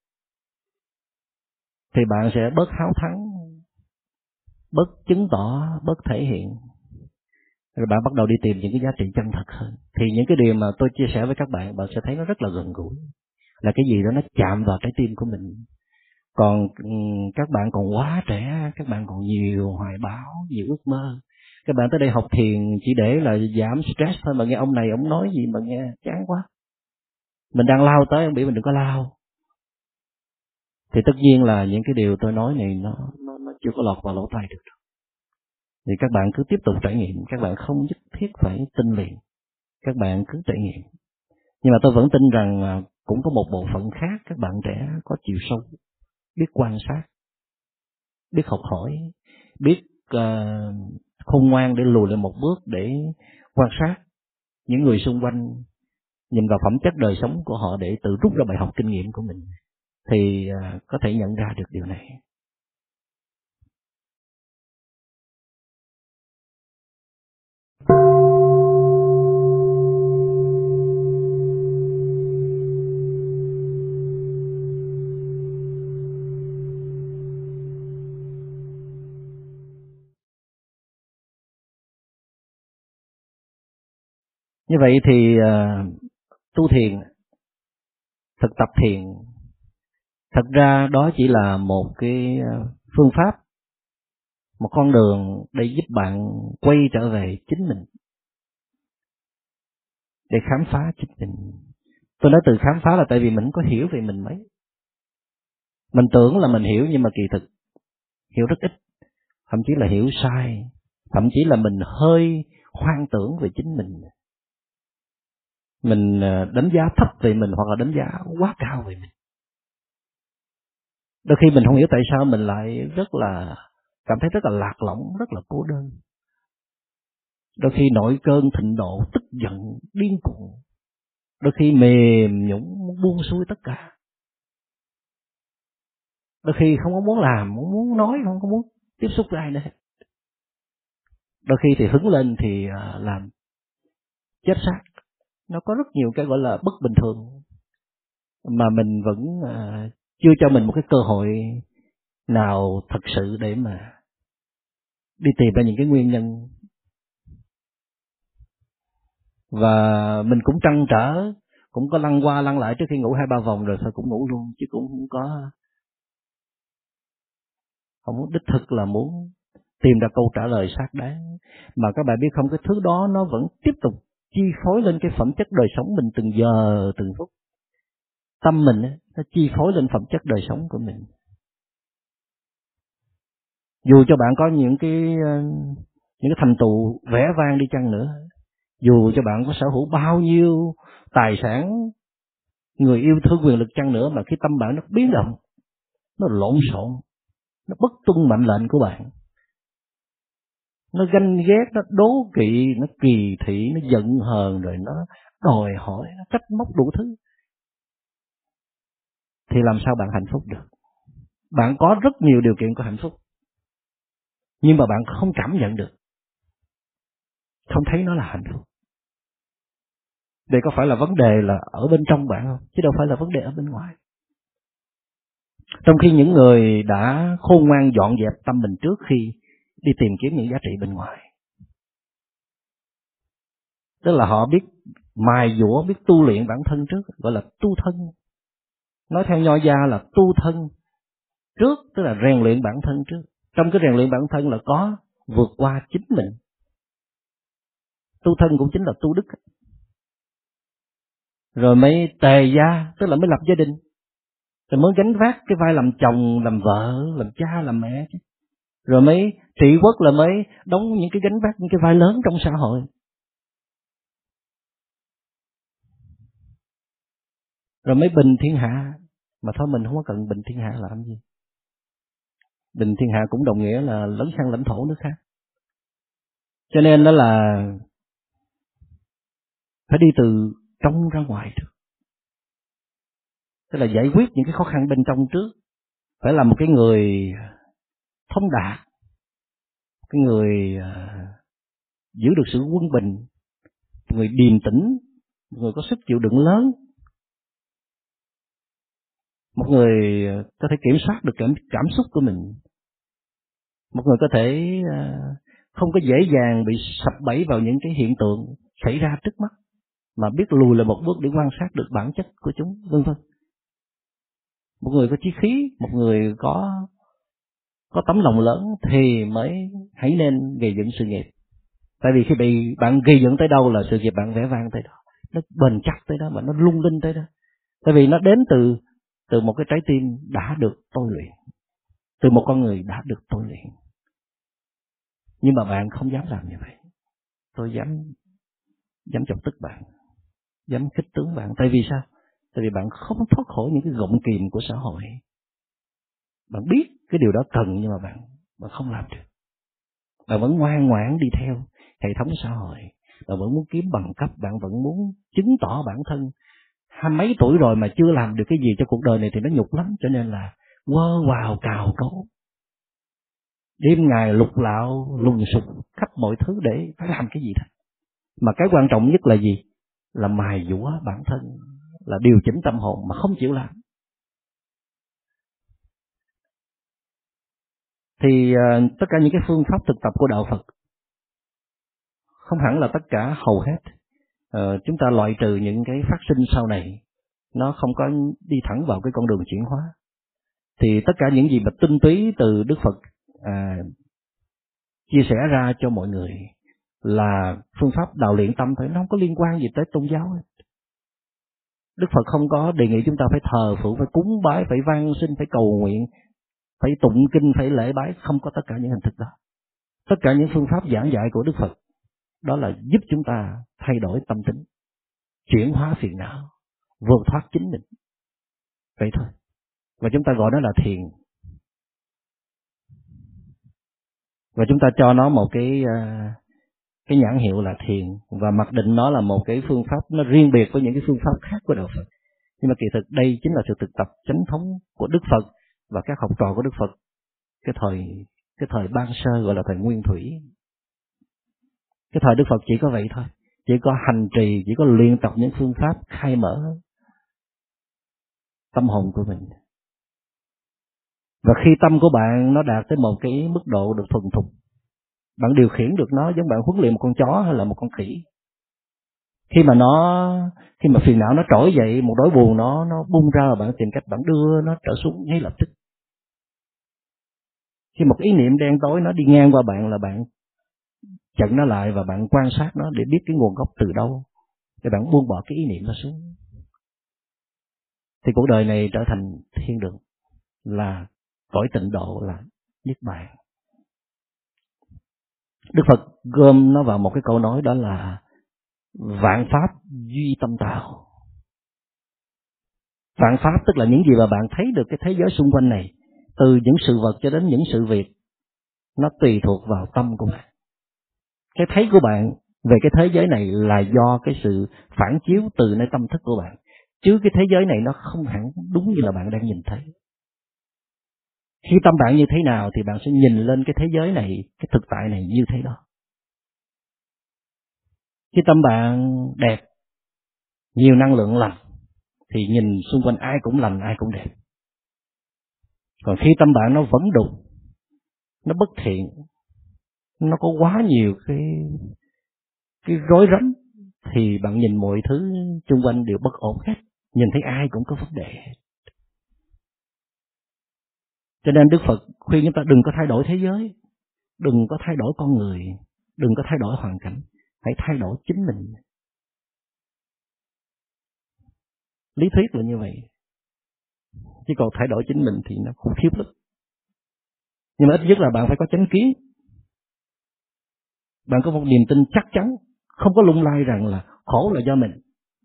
thì bạn sẽ bớt háo thắng, bớt chứng tỏ, bớt thể hiện. Rồi bạn bắt đầu đi tìm những cái giá trị chân thật hơn. Thì những cái điều mà tôi chia sẻ với các bạn, bạn sẽ thấy nó rất là gần gũi. Là cái gì đó nó chạm vào trái tim của mình. Còn các bạn còn quá trẻ, các bạn còn nhiều hoài bão, nhiều ước mơ. Các bạn tới đây học thiền chỉ để là giảm stress thôi, mà nghe ông này ông nói gì mà nghe chán quá. Mình đang lao tới, ông biểu mình đừng có lao. Thì tất nhiên là những cái điều tôi nói này nó nó, nó chưa có lọt vào lỗ tai được. Thì các bạn cứ tiếp tục trải nghiệm, các bạn không nhất thiết phải tin liền, các bạn cứ trải nghiệm. Nhưng mà tôi vẫn tin rằng cũng có một bộ phận khác các bạn trẻ có chiều sâu, biết quan sát, biết học hỏi, biết uh, khôn ngoan để lùi lại một bước để quan sát những người xung quanh, nhìn vào phẩm chất đời sống của họ để tự rút ra bài học kinh nghiệm của mình, thì uh, có thể nhận ra được điều này. Như vậy thì uh, tu thiền, thực tập thiền, thật ra đó chỉ là một cái phương pháp, một con đường để giúp bạn quay trở về chính mình, để khám phá chính mình. Tôi nói từ khám phá là tại vì mình không có hiểu về mình mấy. Mình tưởng là mình hiểu nhưng mà kỳ thực hiểu rất ít, thậm chí là hiểu sai, thậm chí là mình hơi hoang tưởng về chính mình. Mình đánh giá thấp về mình hoặc là đánh giá quá cao về mình. Đôi khi mình không hiểu tại sao mình lại rất là cảm thấy rất là lạc lõng, rất là cô đơn. Đôi khi nổi cơn thịnh nộ, tức giận, điên cuồng. Đôi khi mềm nhũn, buông xuôi tất cả. Đôi khi không có muốn làm, không muốn nói, không có muốn tiếp xúc với ai nữa. Đôi khi thì hứng lên thì làm chết xác. Nó có rất nhiều cái gọi là bất bình thường mà mình vẫn chưa cho mình một cái cơ hội nào thật sự để mà đi tìm ra những cái nguyên nhân. Và mình cũng trăn trở, cũng có lăn qua lăn lại trước khi ngủ hai ba vòng rồi thôi cũng ngủ luôn, chứ cũng không có không có đích thực là muốn tìm ra câu trả lời xác đáng. Mà các bạn biết không, cái thứ đó nó vẫn tiếp tục chi phối lên cái phẩm chất đời sống mình từng giờ từng phút. Tâm mình nó chi phối lên phẩm chất đời sống của mình. Dù cho bạn có những cái những cái thành tựu vẻ vang đi chăng nữa, dù cho bạn có sở hữu bao nhiêu tài sản, người yêu thương, quyền lực chăng nữa, mà khi tâm bạn nó biến động, nó lộn xộn, nó bất tuân mệnh lệnh của bạn, nó ganh ghét, nó đố kỵ, nó kỳ thị, nó giận hờn, rồi nó đòi hỏi, nó trách móc đủ thứ, thì làm sao bạn hạnh phúc được? Bạn có rất nhiều điều kiện của hạnh phúc, nhưng mà bạn không cảm nhận được, không thấy nó là hạnh phúc. Đây có phải là vấn đề là ở bên trong bạn không? Chứ đâu phải là vấn đề ở bên ngoài. Trong khi những người đã khôn ngoan dọn dẹp tâm mình trước khi đi tìm kiếm những giá trị bên ngoài, tức là họ biết mài dũa, biết tu luyện bản thân trước, gọi là tu thân. Nói theo Nho gia là tu thân trước, tức là rèn luyện bản thân trước. Trong cái rèn luyện bản thân là có vượt qua chính mình. Tu thân cũng chính là tu đức. Rồi mới tề gia, tức là mới lập gia đình. Rồi mới gánh vác cái vai làm chồng, làm vợ, làm cha, làm mẹ. Rồi mới trị quốc là mới đóng những cái gánh vác, những cái vai lớn trong xã hội. Rồi mới bình thiên hạ. Mà thôi mình không có cần bình thiên hạ làm gì. Bình thiên hạ cũng đồng nghĩa là lấn sang lãnh thổ nước khác. Cho nên đó là phải đi từ trong ra ngoài trước. Tức là giải quyết những cái khó khăn bên trong trước. Phải là một cái người thông đạt, cái người giữ được sự quân bình, một người điềm tĩnh, một người có sức chịu đựng lớn, một người có thể kiểm soát được cảm, cảm xúc của mình, một người có thể không có dễ dàng bị sập bẫy vào những cái hiện tượng xảy ra trước mắt, mà biết lùi lại một bước để quan sát được bản chất của chúng, vân vân. Một người có chí khí, một người có có tấm lòng lớn thì mới hãy nên gây dựng sự nghiệp. Tại vì khi bị bạn gây dựng tới đâu là sự nghiệp bạn vẽ vang tới đó, nó bền chắc tới đó và nó lung linh tới đó. Tại vì nó đến từ từ một cái trái tim đã được tôi luyện, từ một con người đã được tôi luyện. Nhưng mà bạn không dám làm như vậy. Tôi dám dám chọc tức bạn, dám khích tướng bạn. Tại vì sao? Tại vì bạn không thoát khỏi những cái gọng kìm của xã hội. Bạn biết cái điều đó cần nhưng mà bạn bạn không làm được. Bạn vẫn ngoan ngoãn đi theo hệ thống xã hội. Bạn vẫn muốn kiếm bằng cấp, bạn vẫn muốn chứng tỏ bản thân. Hai mấy tuổi rồi mà chưa làm được cái gì cho cuộc đời này thì nó nhục lắm. Cho nên là quơ quào cào cấu, đêm ngày lục lạo lùng sục khắp mọi thứ để phải làm cái gì đó. Mà cái quan trọng nhất là gì? Là mài dũa bản thân, là điều chỉnh tâm hồn mà không chịu làm. Thì uh, tất cả những cái phương pháp thực tập của đạo Phật, không hẳn là tất cả, hầu hết uh, chúng ta loại trừ những cái phát sinh sau này, nó không có đi thẳng vào cái con đường chuyển hóa. Thì tất cả những gì mà tinh túy từ Đức Phật uh, chia sẻ ra cho mọi người là phương pháp đào luyện tâm thôi, nó không có liên quan gì tới tôn giáo hết. Đức Phật không có đề nghị chúng ta phải thờ phượng, phải cúng bái, phải van xin, phải cầu nguyện, phải tụng kinh, phải lễ bái, không có tất cả những hình thức đó. Tất cả những phương pháp giảng dạy của Đức Phật đó là giúp chúng ta thay đổi tâm tính, chuyển hóa phiền não, vượt thoát chính mình. Vậy thôi. Và chúng ta gọi nó là thiền. Và chúng ta cho nó một cái cái nhãn hiệu là thiền, và mặc định nó là một cái phương pháp nó riêng biệt với những cái phương pháp khác của đạo Phật. Nhưng mà kỳ thực đây chính là sự thực tập chánh thống của Đức Phật và các học trò của Đức Phật cái thời cái thời ban sơ, gọi là thời nguyên thủy. Cái thời Đức Phật chỉ có vậy thôi, chỉ có hành trì, chỉ có luyện tập những phương pháp khai mở tâm hồn của mình. Và khi tâm của bạn nó đạt tới một cái mức độ được thuần thục, bạn điều khiển được nó giống bạn huấn luyện một con chó hay là một con khỉ. Khi mà nó khi mà phiền não nó trỗi dậy, một nỗi buồn nó nó bung ra, là bạn tìm cách bạn đưa nó trở xuống ngay lập tức. Khi một ý niệm đen tối nó đi ngang qua bạn là bạn chặn nó lại và bạn quan sát nó để biết cái nguồn gốc từ đâu, để bạn buông bỏ cái ý niệm nó xuống. Thì cuộc đời này trở thành thiên đường, là cõi tịnh độ, là niết bàn. Đức Phật gom nó vào một cái câu nói, đó là vạn pháp duy tâm tạo. Vạn pháp tức là những gì mà bạn thấy được cái thế giới xung quanh này, từ những sự vật cho đến những sự việc, nó tùy thuộc vào tâm của bạn. Cái thấy của bạn về cái thế giới này là do cái sự phản chiếu từ nơi tâm thức của bạn, chứ cái thế giới này nó không hẳn đúng như là bạn đang nhìn thấy. Khi tâm bạn như thế nào thì bạn sẽ nhìn lên cái thế giới này, cái thực tại này như thế đó. Khi tâm bạn đẹp, nhiều năng lượng lành, thì nhìn xung quanh ai cũng lành, ai cũng đẹp. Còn khi tâm bạn nó vẫn đục, nó bất thiện, nó có quá nhiều cái cái rối rắm, thì bạn nhìn mọi thứ xung quanh đều bất ổn hết, nhìn thấy ai cũng có vấn đề. Cho nên Đức Phật khuyên chúng ta đừng có thay đổi thế giới, đừng có thay đổi con người, đừng có thay đổi hoàn cảnh, hãy thay đổi chính mình. Lý thuyết là như vậy. Chứ còn thay đổi chính mình thì nó khủng khiếp lắm. Nhưng mà ít nhất là bạn phải có chánh kiến. Bạn có một niềm tin chắc chắn, không có lung lay rằng là khổ là do mình.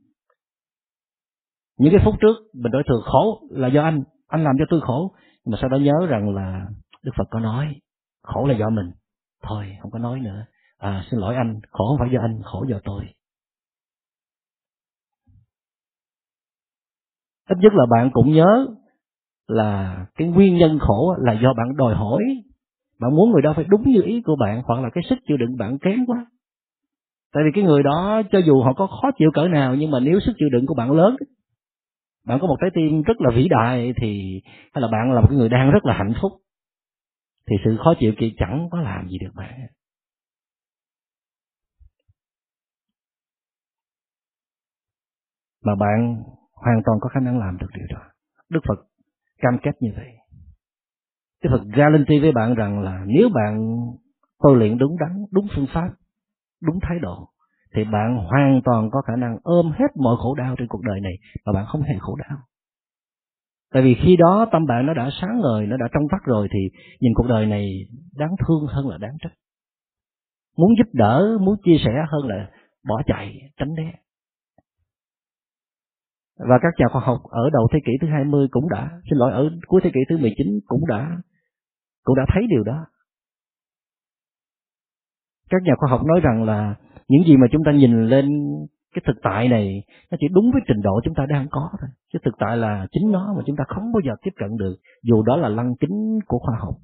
Những cái phút trước mình đối thường khổ là do anh, anh làm cho tôi khổ. Nhưng mà sau đó nhớ rằng là Đức Phật có nói khổ là do mình. Thôi không có nói nữa. À xin lỗi anh, khổ không phải do anh, khổ do tôi. Ít nhất là bạn cũng nhớ là cái nguyên nhân khổ là do bạn đòi hỏi. Bạn muốn người đó phải đúng như ý của bạn, hoặc là cái sức chịu đựng bạn kém quá. Tại vì cái người đó cho dù họ có khó chịu cỡ nào, nhưng mà nếu sức chịu đựng của bạn lớn, bạn có một trái tim rất là vĩ đại, thì hay là bạn là một người đang rất là hạnh phúc, thì sự khó chịu kia chẳng có làm gì được bạn. Mà bạn hoàn toàn có khả năng làm được điều đó. Đức Phật cam kết như vậy. Đức Phật guarantee với bạn rằng là nếu bạn tôi luyện đúng đắn, đúng phương pháp, đúng thái độ, thì bạn hoàn toàn có khả năng ôm hết mọi khổ đau trên cuộc đời này mà bạn không hề khổ đau. Tại vì khi đó tâm bạn nó đã sáng ngời, nó đã trong vắt rồi, thì nhìn cuộc đời này đáng thương hơn là đáng trách. Muốn giúp đỡ, muốn chia sẻ hơn là bỏ chạy, tránh né. Và các nhà khoa học ở đầu thế kỷ thứ hai mươi cũng đã, xin lỗi, ở cuối thế kỷ thứ mười chín cũng đã cũng đã thấy điều đó. Các nhà khoa học nói rằng là những gì mà chúng ta nhìn lên cái thực tại này nó chỉ đúng với trình độ chúng ta đang có thôi. Chứ thực tại là chính nó mà chúng ta không bao giờ tiếp cận được, dù đó là lăng kính của khoa học.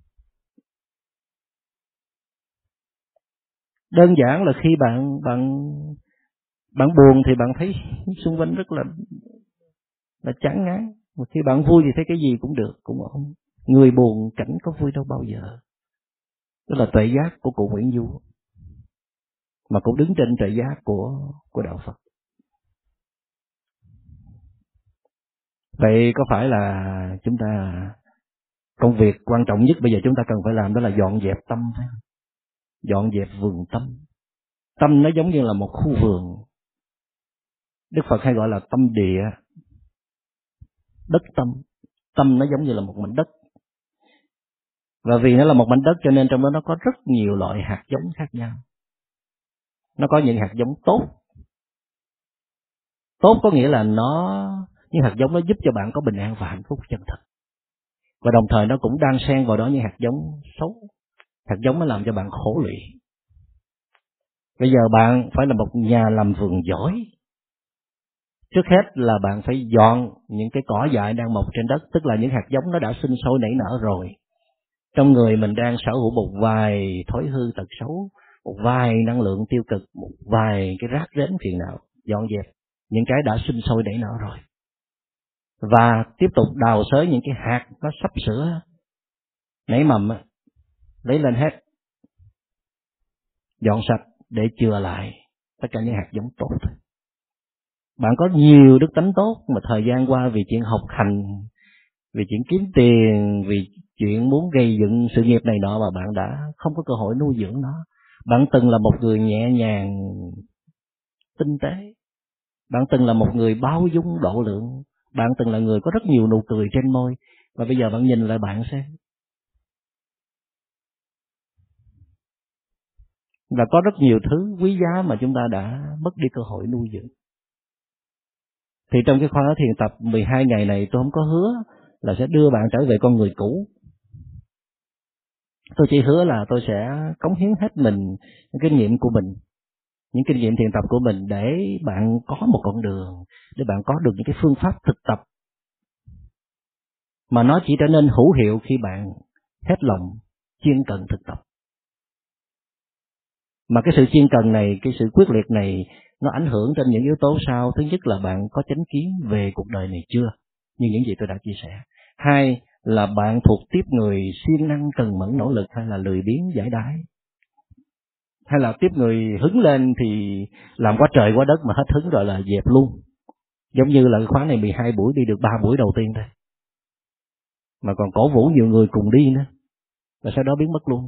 Đơn giản là khi bạn bạn bạn buồn thì bạn thấy xung quanh rất là là chán ngán. Mà khi bạn vui thì thấy cái gì cũng được, cũng ổn. Người buồn cảnh có vui đâu bao giờ. Đó là tuệ giác của cụ Nguyễn Du, mà cũng đứng trên tuệ giác của của đạo Phật. Vậy có phải là chúng ta công việc quan trọng nhất bây giờ chúng ta cần phải làm đó là dọn dẹp tâm phải không? Dọn dẹp vườn tâm. Tâm nó giống như là một khu vườn. Đức Phật hay gọi là tâm địa, đất tâm. Tâm nó giống như là một mảnh đất. Và vì nó là một mảnh đất cho nên trong đó nó có rất nhiều loại hạt giống khác nhau. Nó có những hạt giống tốt. Tốt có nghĩa là nó, những hạt giống nó giúp cho bạn có bình an và hạnh phúc chân thật. Và đồng thời nó cũng đang xen vào đó những hạt giống xấu. Hạt giống nó làm cho bạn khổ lụy. Bây giờ bạn phải là một nhà làm vườn giỏi. Trước hết là bạn phải dọn những cái cỏ dại đang mọc trên đất, tức là những hạt giống nó đã sinh sôi nảy nở rồi. Trong người mình đang sở hữu một vài thói hư tật xấu, một vài năng lượng tiêu cực, một vài cái rác rến phiền não. Dọn dẹp những cái đã sinh sôi nảy nở rồi. Và tiếp tục đào xới những cái hạt nó sắp sửa nảy mầm, lấy lên hết, dọn sạch để chừa lại tất cả những hạt giống tốt. Bạn có nhiều đức tánh tốt mà thời gian qua vì chuyện học hành, vì chuyện kiếm tiền, vì chuyện muốn gây dựng sự nghiệp này nọ mà bạn đã không có cơ hội nuôi dưỡng nó. Bạn từng là một người nhẹ nhàng, tinh tế. Bạn từng là một người bao dung độ lượng. Bạn từng là người có rất nhiều nụ cười trên môi. Và bây giờ bạn nhìn lại bạn xem. Và có rất nhiều thứ quý giá mà chúng ta đã mất đi cơ hội nuôi dưỡng. Thì trong cái khóa thiền tập mười hai ngày này tôi không có hứa là sẽ đưa bạn trở về con người cũ. Tôi chỉ hứa là tôi sẽ cống hiến hết mình, những kinh nghiệm của mình, những kinh nghiệm thiền tập của mình để bạn có một con đường, để bạn có được những cái phương pháp thực tập mà nó chỉ trở nên hữu hiệu khi bạn hết lòng chuyên cần thực tập. Mà cái sự chuyên cần này, cái sự quyết liệt này nó ảnh hưởng trên những yếu tố sau. Thứ nhất là bạn có chánh kiến về cuộc đời này chưa, như những gì tôi đã chia sẻ. Hai là bạn thuộc tiếp người siêng năng cần mẫn nỗ lực hay là lười biếng giải đãi. Hay là tiếp người hứng lên thì làm quá trời quá đất mà hết hứng rồi là dẹp luôn. Giống như là khóa này mười hai buổi đi được ba buổi đầu tiên thôi. Mà còn cổ vũ nhiều người cùng đi nữa. Và sau đó biến mất luôn.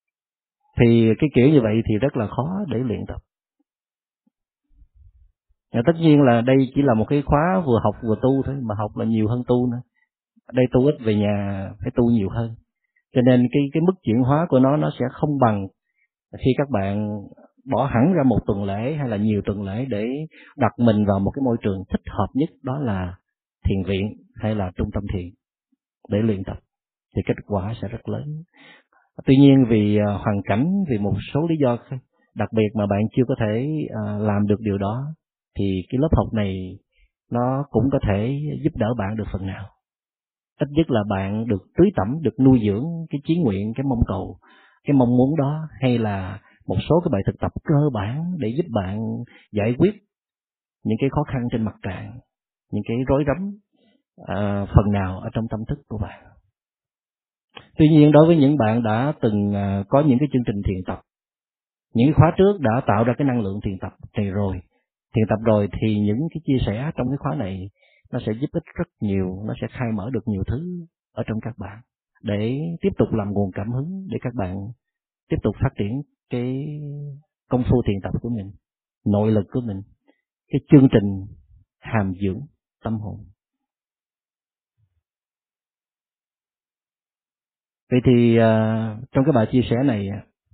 Thì cái kiểu như vậy thì rất là khó để luyện tập. Tất nhiên là đây chỉ là một cái khóa vừa học vừa tu thôi, mà học là nhiều hơn tu nữa. Đây tu ít, về nhà phải tu nhiều hơn. Cho nên cái cái mức chuyển hóa của nó nó sẽ không bằng khi các bạn bỏ hẳn ra một tuần lễ hay là nhiều tuần lễ để đặt mình vào một cái môi trường thích hợp nhất, đó là thiền viện hay là trung tâm thiền để luyện tập, thì kết quả sẽ rất lớn. Tuy nhiên vì hoàn cảnh, vì một số lý do đặc biệt mà bạn chưa có thể làm được điều đó, thì cái lớp học này nó cũng có thể giúp đỡ bạn được phần nào. Ít nhất là bạn được tưới tẩm, được nuôi dưỡng cái chí nguyện, cái mong cầu, cái mong muốn đó, hay là một số cái bài thực tập cơ bản để giúp bạn giải quyết những cái khó khăn trên mặt trạng, những cái rối rắm à, phần nào ở trong tâm thức của bạn. Tuy nhiên đối với những bạn đã từng à, có những cái chương trình thiền tập, những cái khóa trước đã tạo ra cái năng lượng thiền tập này rồi, thiền tập rồi thì những cái chia sẻ trong cái khóa này nó sẽ giúp ích rất nhiều, nó sẽ khai mở được nhiều thứ ở trong các bạn để tiếp tục làm nguồn cảm hứng để các bạn tiếp tục phát triển cái công phu thiền tập của mình, nội lực của mình, cái chương trình hàm dưỡng tâm hồn. Vậy thì uh, trong cái bài chia sẻ này,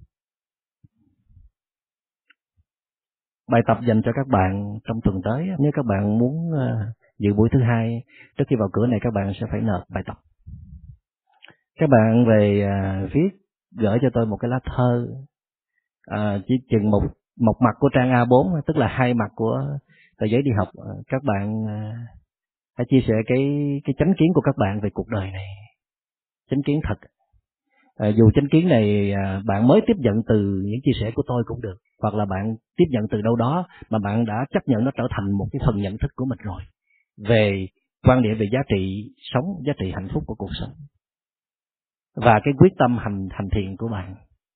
bài tập dành cho các bạn trong tuần tới, nếu các bạn muốn uh, dự buổi thứ hai, trước khi vào cửa này các bạn sẽ phải nộp bài tập. Các bạn về uh, viết gửi cho tôi một cái lá thơ, uh, chỉ chừng một một mặt của trang A bốn, tức là hai mặt của tờ giấy đi học. Uh, các bạn uh, hãy chia sẻ cái cái chánh kiến của các bạn về cuộc đời này, chánh kiến thật. À, dù chánh kiến này à, bạn mới tiếp nhận từ những chia sẻ của tôi cũng được, hoặc là bạn tiếp nhận từ đâu đó mà bạn đã chấp nhận nó trở thành một cái phần nhận thức của mình rồi, về quan điểm về giá trị sống, giá trị hạnh phúc của cuộc sống, và cái quyết tâm hành hành thiền của bạn.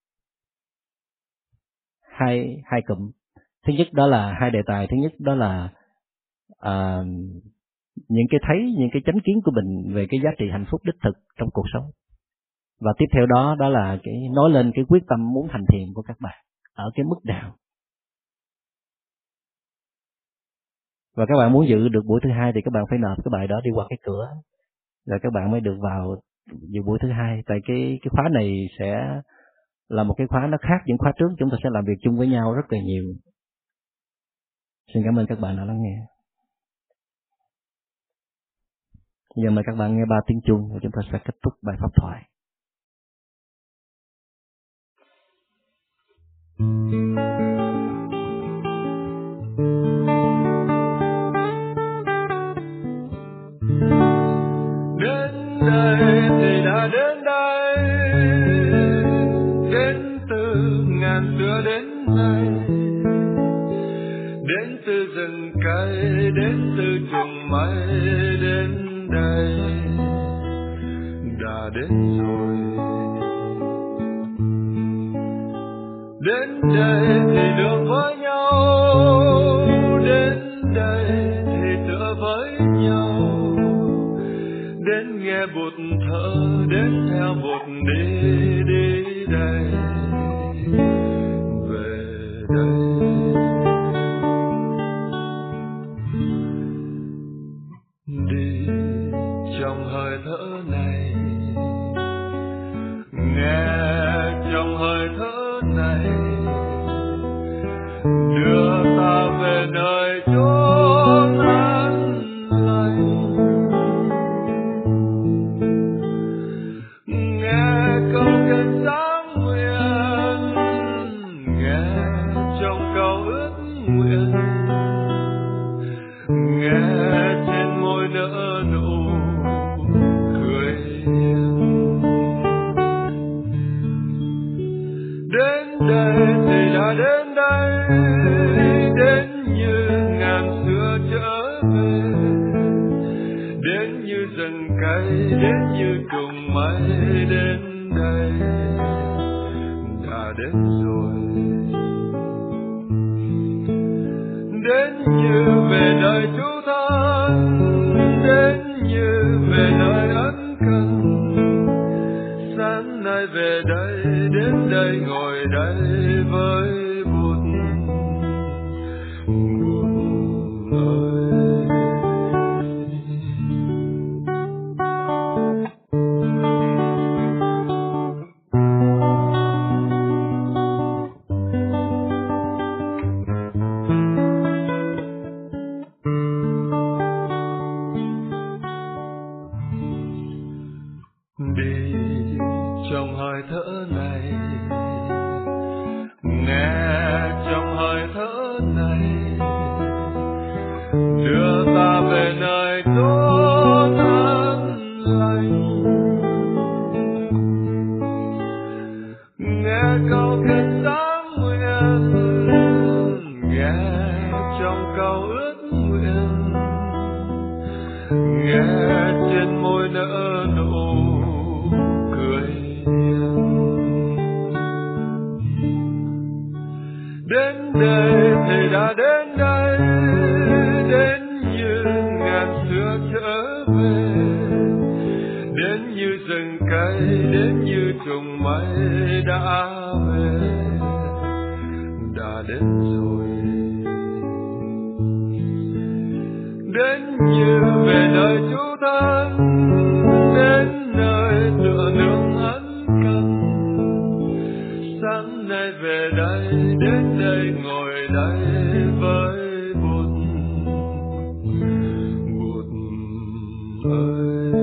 Hai hai cụm. Thứ nhất đó là hai đề tài. Thứ nhất đó là à, những cái thấy, những cái chánh kiến của mình về cái giá trị hạnh phúc đích thực trong cuộc sống. Và tiếp theo đó đó là cái nói lên cái quyết tâm muốn hành thiền của các bạn ở cái mức nào. Và các bạn muốn dự được buổi thứ hai thì các bạn phải nộp cái bài đó đi qua cái cửa, rồi các bạn mới được vào dự buổi thứ hai. Tại cái cái khóa này sẽ là một cái khóa nó khác những khóa trước, chúng ta sẽ làm việc chung với nhau rất là nhiều. Xin cảm ơn các bạn đã lắng nghe. Giờ mời các bạn nghe ba tiếng chuông và chúng ta sẽ kết thúc bài pháp thoại. Đến đây thì đã đến đây, đến từ ngàn xưa đến nay, đến từ rừng cây, đến từ trùng mây, đến đây đã đến rồi. Đến đây thì được với nhau, đến đây thì tựa với nhau, đến nghe bụt thở, đến theo bụt đi, đi đây, về đây. Đi trong hơi thở này, nghe trong hơi thở này, đưa ta về nơi chốn an lành. Nghe câu kinh sáng nguyện, nghe trong câu ước nguyện, nghe trên môi nở nụ cười hiền. Đến đây thì đã đến đây, đến như ngàn xưa trở về, đến như rừng cây, đến như trùng mây, đến đây đã đến rồi. Đến như về nơi chú thân, đến như về nơi ân cần, sáng nay về đây, đến đây ngồi đây với Bụt, Bụt trong hơi thở này, nghe trong hơi thở này, đưa ta về nơi chốn an lành. Nghe câu kết sáng nguyện, nghe trong câu ước nguyện, nghe trên môi nở nụ cười hiền. Đến đây Thầy đã đến đây, đến như ngàn xưa trở về, đến như rừng cây, đến như trùng mây đã về, đã đến rồi. Đến như về nơi Chúa thân, đến nơi tựa nương ân cần. Sáng nay về đây, đến đây ngồi đây với bụt, bụt ơi.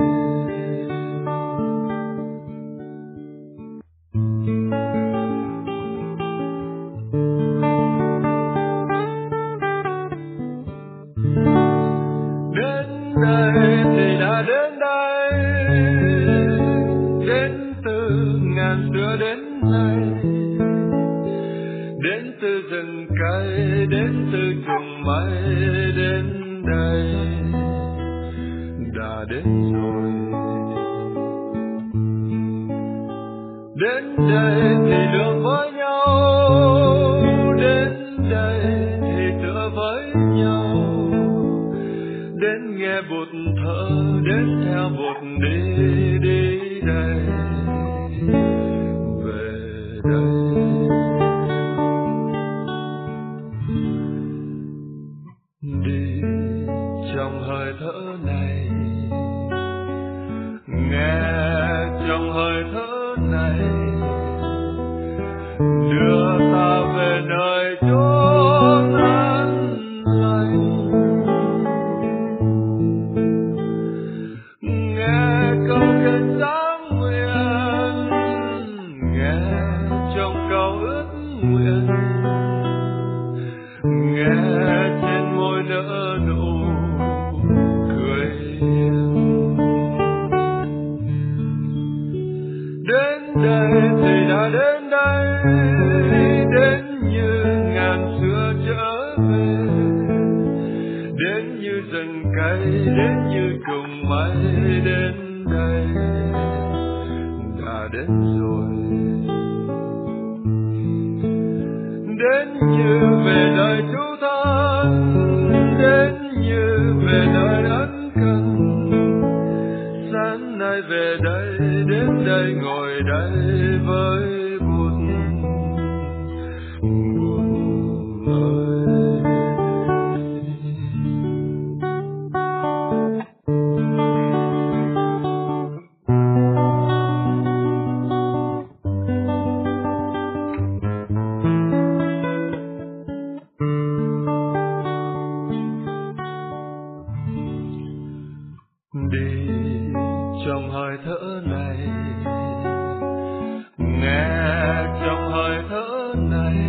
Đến đây thì đã đến đây, đến từ ngàn xưa đến nay, đến từ rừng cây, đến từ trùng mây, đến đây đã đến rồi. Đến đây thì được với nhau, đến đây thì tựa với nhau, đến nghe bụt thở, đến theo bụt đi, đi đây, về đây. Đi trong hơi thở này, nghe trong hơi thở này, đưa ta về nơi chốn an lành. Nghe câu kết sáng nguyện, nghe trong câu ước nguyện, nghe trên môi nở nụ cười hiền. Đến đây thì đã đến đây, đến như ngàn xưa trở về, đến như rừng cây, đến như trùng mây, đến đây đã đến rồi. Đến như về nơi Chúa thân, đến như về nơi ân cần. Sáng nay về đây, đến đây ngồi đây với bụt, bụt ơi. Đi trong hơi thở này, nghe trong hơi thở này,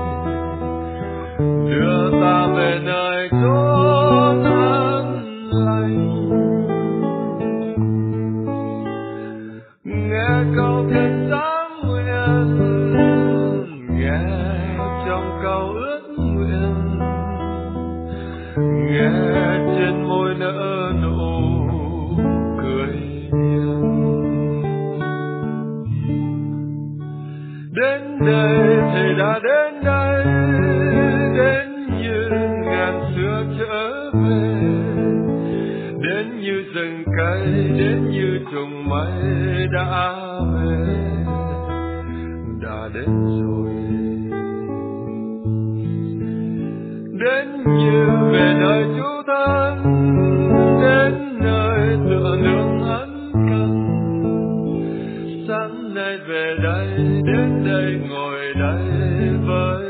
đưa ta về nơi chốn an lành. Nghe câu kết sáng nguyện, nghe trong câu ước nguyện, nghe trên môi nở nụ cười hiền. Đến đây Thầy đã đến đây, đến như ngàn xưa trở về, đến như rừng cây, đến như trùng mây đã về, đã đến rồi. Đến như về nơi Chúa thân, đến nơi tựa nương ân cần. Sáng nay về đây, đến đây ngồi đây với